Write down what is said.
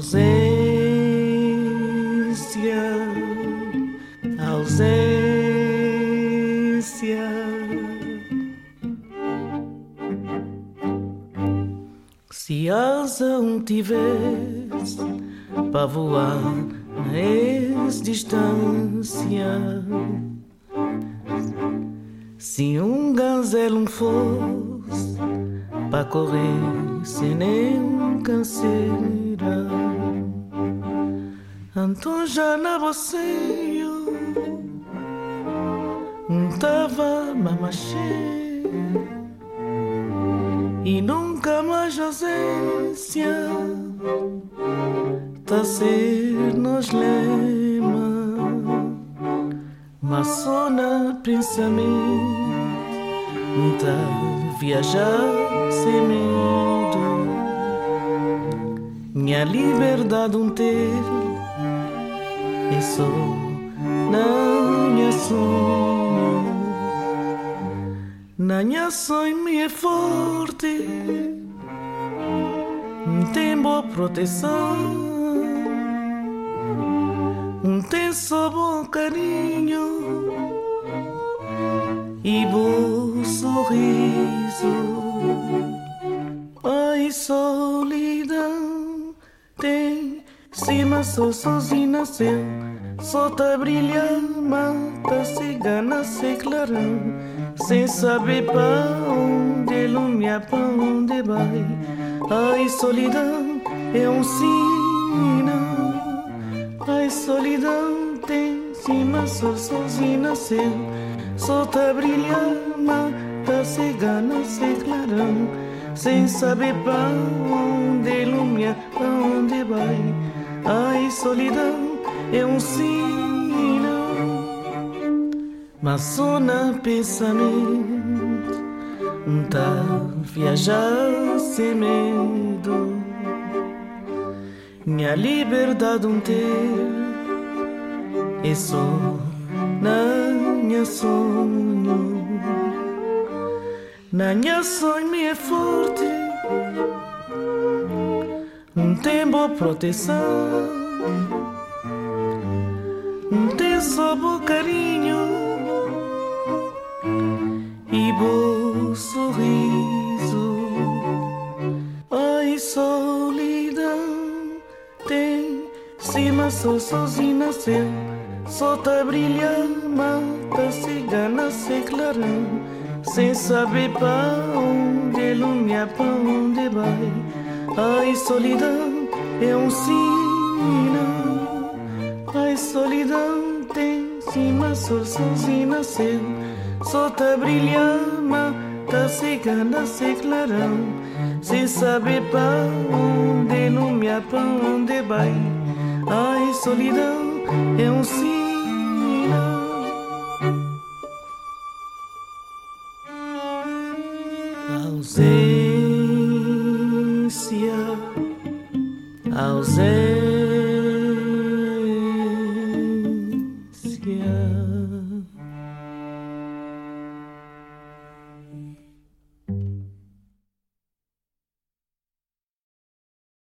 Ausência, ausência. Se asa tivesse para voar na ex-distância, se um gazelo fosse para correr sem nenhum canseira, então já na boceio tava mamachê e nunca mais ausência tá ser nos lema, mas só na pensamento tá viajar sem medo. Minha liberdade ter é só na minha sonho. Na minha sonho me é forte, tem boa proteção, tem só bom carinho e bom sorriso. Ai, solidão tem cima, só sozinho nasceu, só tá brilhando, mata cigana, sem clarão, sem saber pra onde ilumina, pra onde vai. Ai, solidão é um sinal. Ai, solidão tem cima, só sozinho nasceu, só tá brilhando, mata cigana, sem clarão, sem saber pra onde ilumina, pra onde vai. Ai, solidão é um sinal, mas só na pensamento tá viajar sem medo. Minha liberdade ter é só na minha sonho. Na minha sonho me é forte, tem boa proteção, tem só bom carinho e bom sorriso. Ai, solidão tem cima, só sozinho nasceu, só tá brilhando, mata cigana, sem clarão, sem saber pra onde ilumina, pra onde vai. Ai, solidão é um sinal. Ai, solidão tem cima, só sozinho nasceu, só tá brilhando, mata cigana, sem clarão, sem saber pra onde ilumina, pra onde vai. Ai, solidão é um sinal.